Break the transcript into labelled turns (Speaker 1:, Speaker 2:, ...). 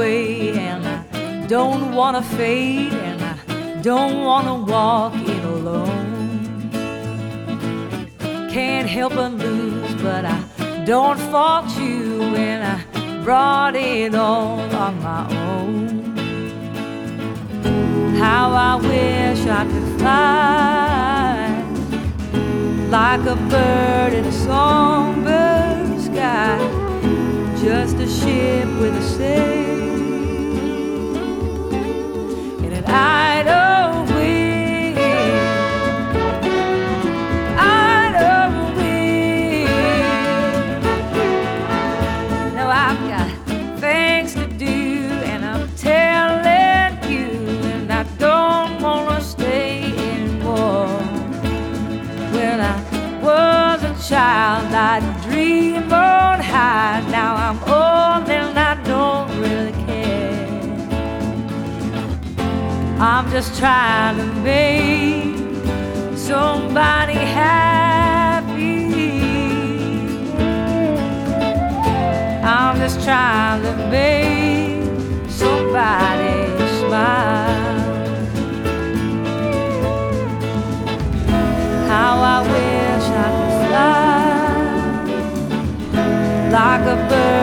Speaker 1: away, and I don't wanna fade, and I don't wanna walk it alone. Can't help but lose, but I don't fault you when I brought it all on my own. How I wish I could fly like a bird in a songbird sky, just a ship with a sail and an idle wind, idle wind. Now I've got things to do, and I'm telling you, and I don't wanna stay anymore. When I was a child, I'd dream on high. Now I'm old and I don't really care. I'm just trying to make somebody happy. I'm just trying to make somebody smile. How I wish I could fly like a bird